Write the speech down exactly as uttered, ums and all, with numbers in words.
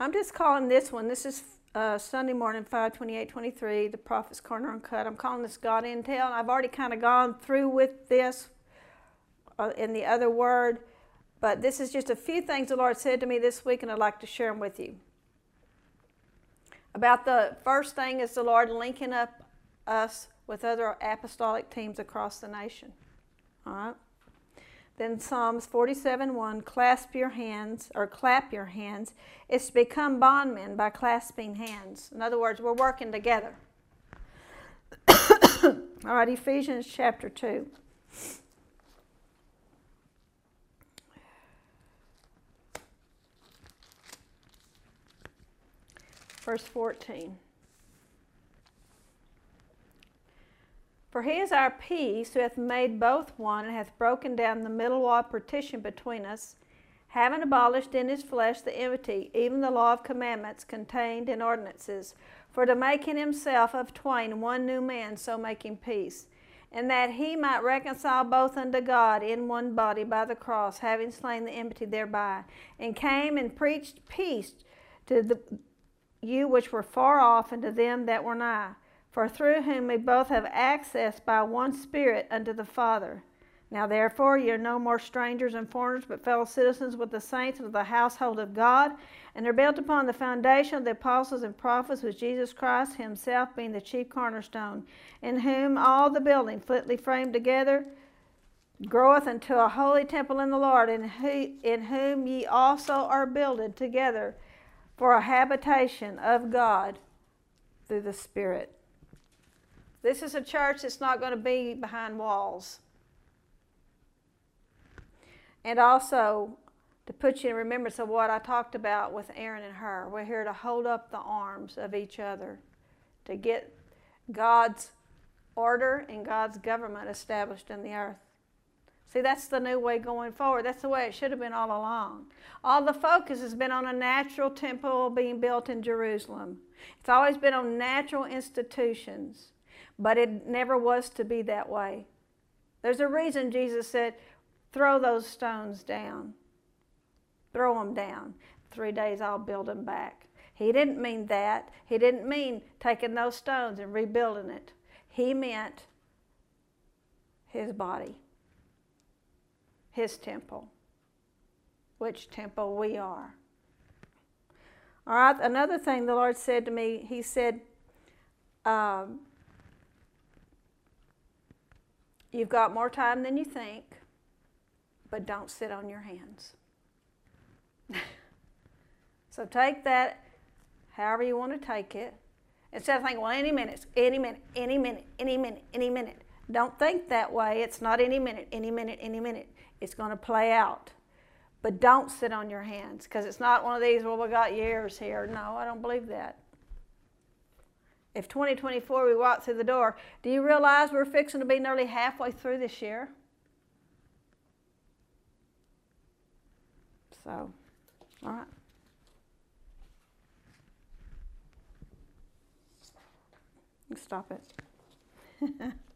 I'm just calling this one, this is uh, Sunday morning, five twenty-eight twenty-three, the Prophet's Corner Uncut. I'm calling this God Intel, and I've already kind of gone through with this uh, in the other word, but this is just a few things the Lord said to me this week, and I'd like to share them with you. About the first thing is the Lord linking up us with other apostolic teams across the nation. All right. Then Psalms forty-seven one, clasp your hands, or clap your hands. It's to become bondmen by clasping hands. In other words, we're working together. All right, Ephesians chapter two. Verse fourteen. For he is our peace, who hath made both one, and hath broken down the middle wall of partition between us, having abolished in his flesh the enmity, even the law of commandments contained in ordinances, for to make in himself of twain one new man, so making peace, and that he might reconcile both unto God in one body by the cross, having slain the enmity thereby, and came and preached peace to the, you which were far off, and to them that were nigh. For through whom we both have access by one Spirit unto the Father. Now therefore ye are no more strangers and foreigners, but fellow citizens with the saints and of the household of God, and are built upon the foundation of the apostles and prophets, with Jesus Christ himself being the chief cornerstone, in whom all the building, fitly framed together, groweth unto a holy temple in the Lord, in, who, in whom ye also are builded together for a habitation of God through the Spirit. This is a church that's not going to be behind walls. And also, to put you in remembrance of what I talked about with Aaron and Hur, we're here to hold up the arms of each other, to get God's order and God's government established in the earth. See, that's the new way going forward. That's the way it should have been all along. All the focus has been on a natural temple being built in Jerusalem. It's always been on natural institutions. But it never was to be that way. There's a reason Jesus said, throw those stones down. Throw them down. Three days I'll build them back. He didn't mean that. He didn't mean taking those stones and rebuilding it. He meant his body, his temple, which temple we are. All right, another thing the Lord said to me, he said, um, you've got more time than you think, but don't sit on your hands. So take that however you want to take it. Instead of thinking, well, any minute, any minute, any minute, any minute, any minute. Don't think that way. It's not any minute, any minute, any minute. It's going to play out. But don't sit on your hands, because it's not one of these, well, we got years here. No, I don't believe that. If twenty twenty-four we walk through the door, do you realize we're fixing to be nearly halfway through this year? So, all right. Stop it.